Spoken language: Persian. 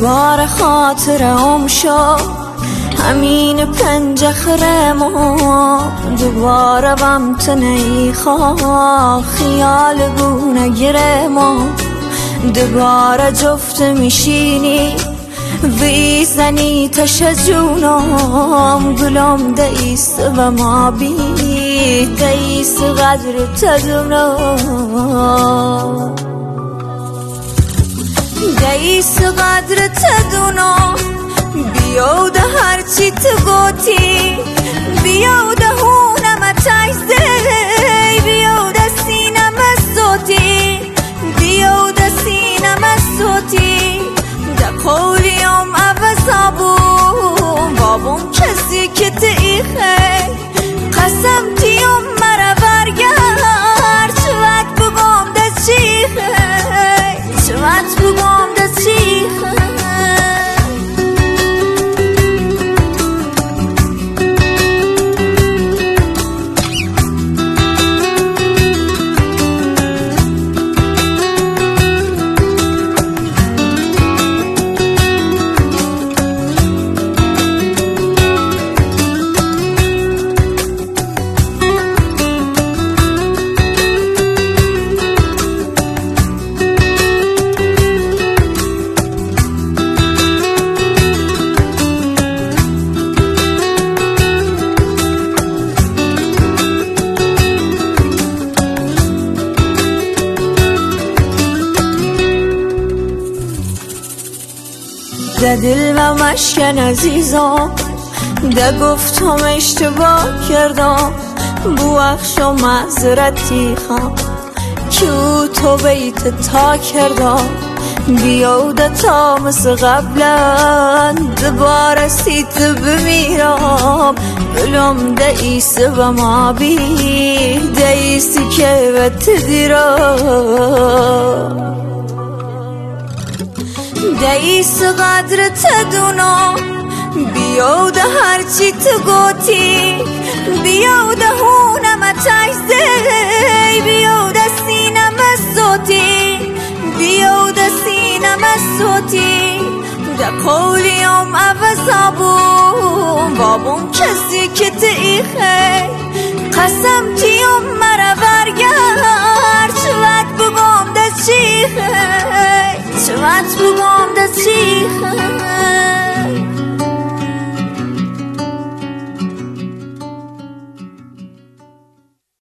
دوباره خاطرم شد همین پنج خرما، دوباره بم تنهی خواه خیال بونه گرما، دوباره جفت میشینی وی زنی تش جونم، گلم دیست و ما بی دیست قدر تدونم، دیست قدر تدونم، بیاود هرچی تو گوتی، بیاود هونم تجزه، بیاود سینم صوتی، بیاود سینم صوتی، در قولیم عوضا بوم بابم کسی که تیخه، قسم تیم مرا برگرد، چوت بگم دست چیخه، چوت بگم دست چیخه. ده دل و مشکن عزیزم، ده گفتم اشتباه کردم، بوخش و معذرتی خوام که تو بیت تا کردم، بیاوده تا مثل قبلا دوباره سیت بمیرم، گلم دیست و ما بی دیستی که بت دیرم، دیست قدر تدونم، بیاود هرچی تو گوتی، بیاود هونم تجزه، بیاود سینم صوتی، بیاود سینم صوتی، در قولیم عوضا بوم بابم کسی که تیخه، قسم